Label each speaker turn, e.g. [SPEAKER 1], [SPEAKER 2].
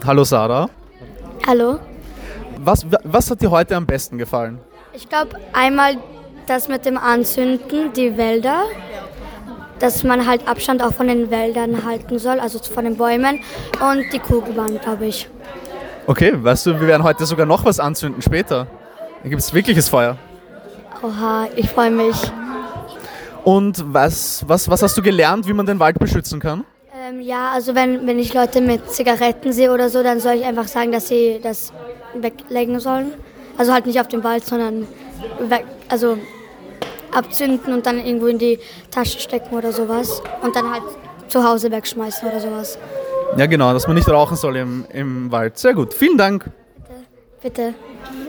[SPEAKER 1] Hallo Sarah.
[SPEAKER 2] Hallo.
[SPEAKER 1] Was hat dir heute am besten gefallen?
[SPEAKER 2] Ich glaube einmal das mit dem Anzünden, die Wälder, dass man halt Abstand auch von den Wäldern halten soll, also von den Bäumen und die Kugelbahn, glaube ich.
[SPEAKER 1] Okay, weißt du, wir werden heute sogar noch was anzünden später. Da gibt es wirkliches Feuer.
[SPEAKER 2] Oha, ich freue mich.
[SPEAKER 1] Und was hast du gelernt, wie man den Wald beschützen kann?
[SPEAKER 2] Ja, also wenn ich Leute mit Zigaretten sehe oder so, dann soll ich einfach sagen, dass sie das weglegen sollen. Also halt nicht auf den Wald, sondern abzünden und dann irgendwo in die Tasche stecken oder sowas. Und dann halt zu Hause wegschmeißen oder sowas.
[SPEAKER 1] Ja genau, dass man nicht rauchen soll im Wald. Sehr gut, vielen Dank.
[SPEAKER 2] Bitte.